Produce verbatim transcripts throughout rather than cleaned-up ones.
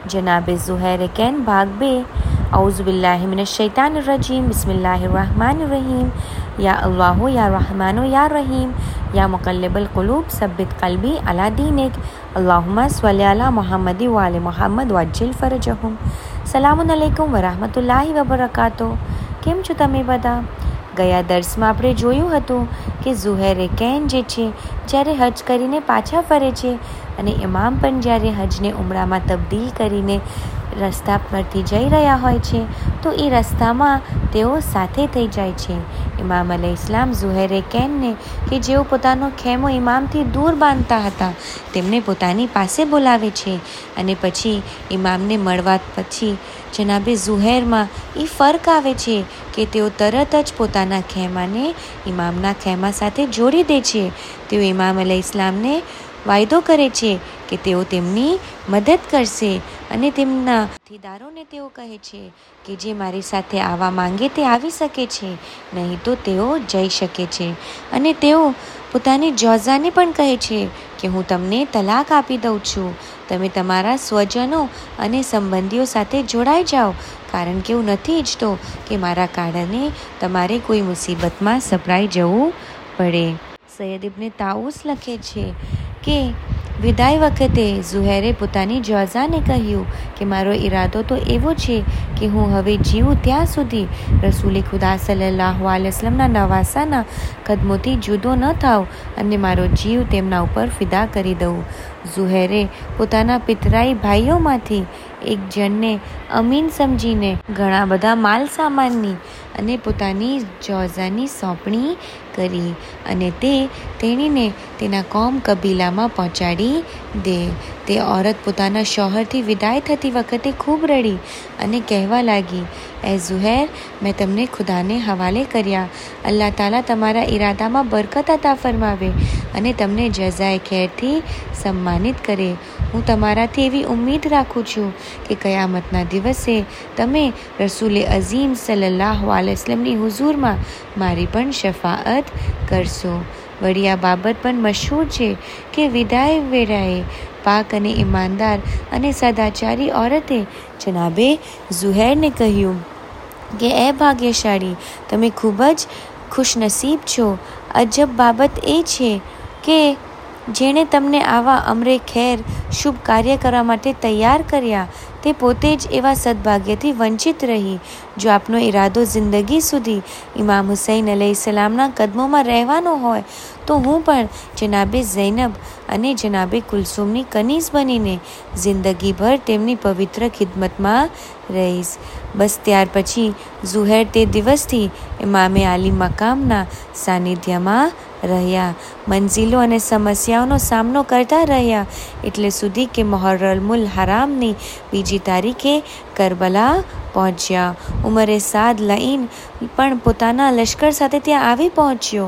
जनाब ज़ुहैर कैन भाग बे। औज़ुबिल्लाहि मिनश्शैतानिर्रजीम बिस्मिल्लाहिर्रहमानिर्रहीम। या अल्लाह या रहमानो या रहीम या मुक़ल्लिबल क़ुलूब सब्बित क़ल्बी अला दीनिक। अल्लाहुम्मा स्वल्लि अला मुहम्मद व आलि मुहम्मद वज्जिल फरजहुम। સલામુન અલૈકુમ વરહમતુલ્લાહિ વબરકાતો। કેમ છો તમે બધા? ગયા દર્સમાં આપણે જોયું હતું કે ઝુહૈરે કૈન જે છે જ્યારે હજ કરીને પાછા ફરે છે અને ઇમામ પણ જ્યારે હજને ઉમરામાં તબદીલ કરીને રસ્તા પરથી જઈ રહ્યા હોય છે તો એ રસ્તામાં તેઓ સાથે થઈ જાય છે। ઇમામ અલૈહિસ્સલામ ઝુહૈરે કૈનને કે જેઓ પોતાનો ખેમો ઇમામથી દૂર બાંધતા હતા તેમને પોતાની પાસે બોલાવે છે અને પછી ઇમામને મળવા પછી જનાબે ઝુહૈરમાં એ ફર્ક આવે છે કે તેઓ તરત જ પોતાના ખેમાને ઇમામના ખેમા સાથે જોડી દે છે। તેઓ ઇમામ અલૈહિસ્સલામને વાયદો કરે છે કે તેઓ તેમની મદદ કરશે અને તેમના સાથીદારોને તેઓ કહે છે કે જે મારી સાથે આવવા માંગે તે આવી શકે છે, નહીં તો તેઓ જઈ શકે છે। અને તેઓ પોતાની જોઝાને પણ કહે છે કે હું તમને તલાક આપી દઉં છું, તમે તમારા સ્વજનો અને સંબંધીઓ સાથે જોડાઈ જાઓ, કારણ કે હું નથી ઈચ્છતો કે મારા કારણે તમારે કોઈ મુસીબતમાં સપડાઈ જવું પડે। સૈયદ ઇબ્ને તાઉસ લખે છે કે વિદાય વખતે ઝુહૈરે પોતાની જોઝાને કહ્યું કે મારો ઈરાદો તો એવો છે કે હું હવે જીવું ત્યાં સુધી રસૂલે ખુદા સલ્લલ્લાહુ અલૈહિ વસલ્લમના નવાસાના કદમોથી જુદો ન થાવ અને મારો જીવ તેમના ઉપર ફિદા કરી દઉં। ઝુહૈરે પોતાના પિતરાઈ ભાઈઓમાંથી એક જણને અમીન સમજીને ઘણા બધા માલ સામાનની અને પોતાની જોઝાની સોંપણી કરી અને તે તેણીને તેના કોમ કબીલામાં પહોંચાડી દે। તે ઓરત પોતાના શોહરથી વિદાય થતી વખતે ખૂબ રડી અને કહેવા લાગી, એ ઝુહૈર, મેં તમને ખુદાને હવાલે કર્યા, અલ્લાહ તાલા તમારા ઈરાદામાં બરકત અતા ફરમાવે અને તમને જઝાએ ખેરથી સન્માનિત કરે। હું તમારાથી એવી ઉમ્મીદ રાખું છું કે કયામતના દિવસે તમે રસૂલે અઝીમ સલ્લલ્લાહુ અલૈહિ વસલ્લમની હુઝુરમાં મારી પણ શફાઅત કરશો। વળી આ બાબત પણ મશહૂર છે કે વિદાય વેળાએ પાક અને ઈમાનદાર અને સદાચારી ઓરતે જનાબે ઝુહૈરને કહ્યું કે એ ભાગ્યશાળી, તમે ખૂબ જ ખુશનસીબ છો। અજબ બાબત એ છે કે જેણે તમને આવા અમરે ખેર શુભ કાર્ય કરવા માટે તૈયાર કર્યા તે પોતે જ એવા સદભાગ્યથી વંચિત રહી। જો આપનો ઈરાદો જિંદગી સુધી ઇમામ હુસૈન અલૈહિસ્સલામના કદમોમાં રહેવાનો હોય તો હું પણ જનાબે ઝૈનબ અને જનાબે કુલસુમની કનીઝ બનીને જિંદગીભર તેમની પવિત્ર ખિદમતમાં રહીશ। બસ ત્યાર પછી ઝુહૈર તે દિવસથી ઇમામે આલી મકામના સાનિધ્યમાં રહ્યા, મંઝિલો અને સમસ્યાઓનો સામનો કરતા રહ્યા એટલે સુધી કે મુહર્રમુલ હરામની બીજી તારીખે કરબલા પહોંચ્યા। ઉમરે સાદ લઈન પણ પોતાના લશ્કર સાથે ત્યાં આવી પહોંચ્યો।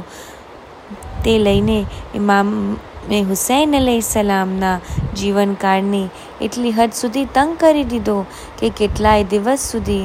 તે લઈને ઇમામે હુસૈન અલૈહિસ્સલામના જીવનકાળની એટલી હદ સુધી તંગ કરી દીધો કે કેટલાય દિવસ સુધી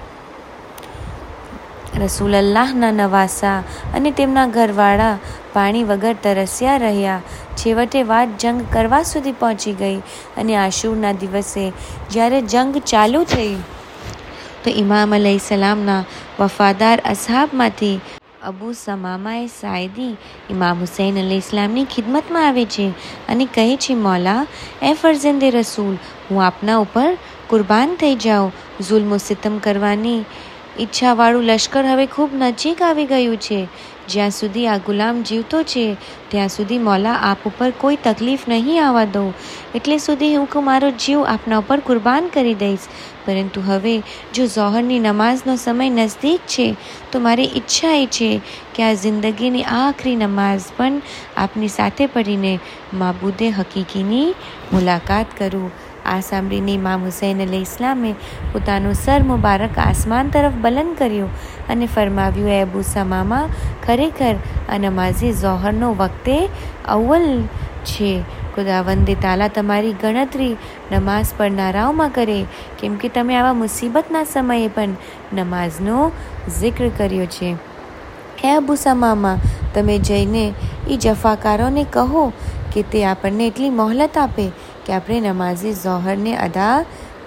રસૂલલ્લાહના નવાસા અને તેમના ઘરવાળા પાણી વગર તરસ્યા રહ્યા। છેવટે વાત જંગ કરવા સુધી પહોંચી ગઈ અને આશુરના દિવસે જ્યારે જંગ ચાલુ થઈ તો ઇમામ અલૈહિસ્સલામના વફાદાર અસહાબમાંથી અબુ સમામાએ સાયદી ઇમામ હુસૈન અલૈહિસ્સલામની ખિદમતમાં આવે છે અને કહે છે, મૌલા, એ ફરઝંદે રસૂલ, હું આપના ઉપર કુરબાન થઈ જાઉં। જુલ્મ સિતમ કરવાની ઈચ્છાવાળું લશ્કર હવે ખૂબ નજીક આવી ગયું છે। જ્યાં સુધી આ ગુલામ જીવતો છે ત્યાં સુધી મૌલા આપ ઉપર કોઈ તકલીફ નહીં આવવા દઉં, એટલે સુધી હું મારો જીવ આપના ઉપર કુરબાન કરી દઈશ। પરંતુ હવે જો ઝોહરની નમાઝનો સમય નજદીક છે તો મારી ઈચ્છા એ છે કે આ જિંદગીની આખરી નમાઝ પણ આપની સાથે પડીને માબૂદે હકીકીની મુલાકાત કરું। આ સાંભળીને ઇમામ હુસૈન અલૈહિસ્સલામે પોતાનું સર મુબારક આસમાન તરફ બલંદ કર્યું અને ફરમાવ્યું, એ અબુ સમામા, ખરેખર આ નમાઝે ઝોહરનો વખતે અવ્વલ છે। ખુદાવંદે તાલા તમારી ગણતરી નમાઝ પઢનારાઓમાં કરે, કેમ કે તમે આવા મુસીબતના સમયે પણ નમાઝનો જિક્ર કર્યો છે। હે અબુ સમામા, તમે જઈને એ જફાકારોને કહો કે તે આપણને એટલી મોહલત આપે કે આપણે નમાઝે ઝોહરને અદા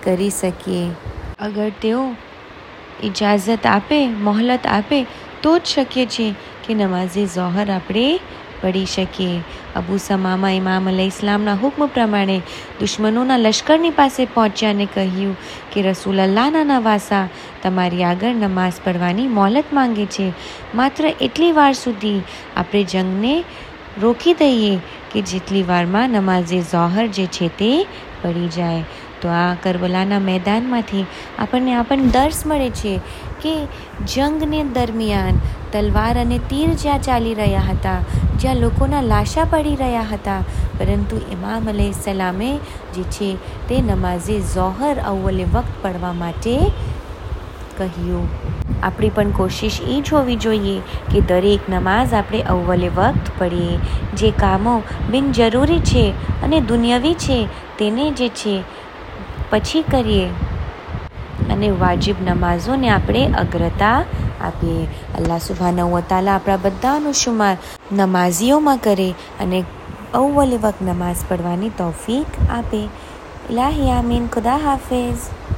કરી શકીએ. અગર તેઓ ઇજાઝત આપે, મોહલત આપે તો જ શક્ય છે કે નમાઝે ઝોહર આપણે પઢી શકીએ. અબુ સમામા ઇમામ અલૈહિ ઇસ્લામના હુક્મ પ્રમાણે દુશ્મનોના લશ્કરની પાસે પહોંચ્યા અને કહ્યું કે રસૂલ અલ્લાહના નવાસા તમારી આગળ નમાઝ પઢવાની મોહલત માંગે છે. માત્ર એટલી વાર સુધી આપણે જંગને રોકી દઈએ કે જેટલી વારમાં નમાઝે ઝોહર જે છે તે પડી જાય. તો આ કરબલાના મેદાનમાંથી આપણને આપણને દર્શ મળે છે કે જંગને દરમિયાન તલવાર અને તીર જ્યાં ચાલી રહ્યા હતા, જ્યાં લોકોના લાશા પડી રહ્યા હતા, પરંતુ ઇમામ અલૈહિસ્સલામે જે છે તે નમાઝે ઝોહર અવ્વલે વક્ત પઢવા માટે કહ્યું. આપણી પણ કોશિશ એ જ હોવી જોઈએ કે દરેક નમાઝ આપણે અવ્વલે વક્ત પઢીએ. જે કામો બિનજરૂરી છે અને દુનિયાવી છે તેને જે છે પછી કરીએ અને વાજિબ નમાઝોને આપણે અગ્રતા આપીએ. અલ્લાહ સુબ્હાનહુ વ તઆલા આપણા બધાનો શુમાર નમાઝીઓમાં કરે અને અવ્વલે વક્ત નમાઝ પઢવાની તૌફીક આપે. ઇલાહી આમીન. ખુદા હાફિઝ.